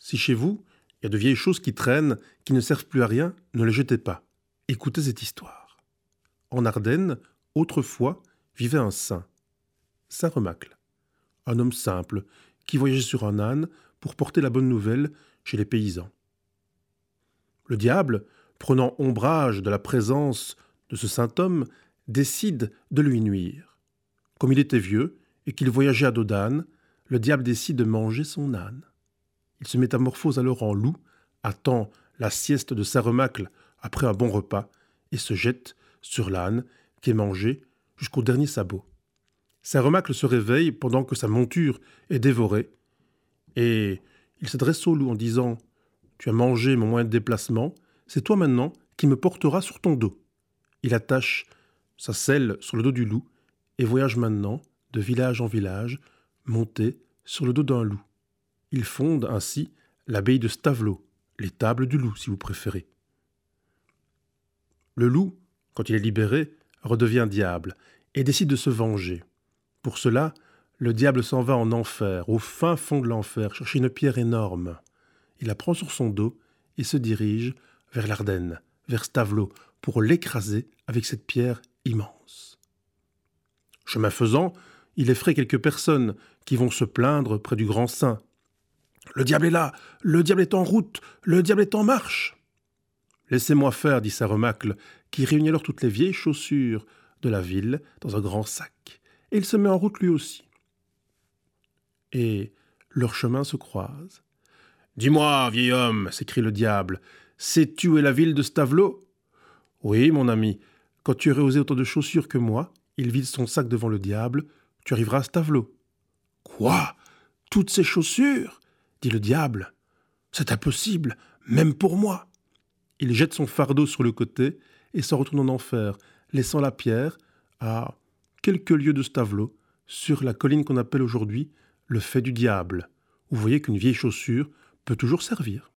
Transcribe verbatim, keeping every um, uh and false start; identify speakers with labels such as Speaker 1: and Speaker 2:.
Speaker 1: Si chez vous, il y a de vieilles choses qui traînent, qui ne servent plus à rien, ne les jetez pas. Écoutez cette histoire. En Ardennes, autrefois, vivait un saint, saint Remacle, un homme simple qui voyageait sur un âne pour porter la bonne nouvelle chez les paysans. Le diable, prenant ombrage de la présence de ce saint homme, décide de lui nuire. Comme il était vieux et qu'il voyageait à dos d'âne, le diable décide de manger son âne. Il se métamorphose alors en loup, attend la sieste de saint Remacle après un bon repas et se jette sur l'âne qui est mangé jusqu'au dernier sabot. Saint Remacle se réveille pendant que sa monture est dévorée et il s'adresse au loup en disant « Tu as mangé mon moyen de déplacement, c'est toi maintenant qui me porteras sur ton dos. » Il attache sa selle sur le dos du loup et voyage maintenant de village en village, monté sur le dos d'un loup. Il fonde ainsi l'abbaye de Stavelot, les tables du loup si vous préférez. Le loup, quand il est libéré, redevient diable et décide de se venger. Pour cela, le diable s'en va en enfer, au fin fond de l'enfer, chercher une pierre énorme. Il la prend sur son dos et se dirige vers l'Ardenne, vers Stavelot, pour l'écraser avec cette pierre immense. Chemin faisant, il effraie quelques personnes qui vont se plaindre près du grand saint. « Le diable est là, le diable est en route, le diable est en marche !»« Laissez-moi faire, » dit saint Remacle, qui réunit alors toutes les vieilles chaussures de la ville dans un grand sac. Et il se met en route lui aussi. Et leurs chemins se croisent. « Dis-moi, vieil homme, » s'écrie le diable, « sais-tu où est la ville de Stavelot ?»« Oui, mon ami, quand tu aurais osé autant de chaussures que moi, » il vide son sac devant le diable, « tu arriveras à Stavelot. »« Quoi ? Toutes ces chaussures ?» dit le diable. « C'est impossible, même pour moi. » Il jette son fardeau sur le côté et s'en retourne en enfer, laissant la pierre à quelques lieues de Stavelot, sur la colline qu'on appelle aujourd'hui le Fait du Diable, où vous voyez qu'une vieille chaussure peut toujours servir.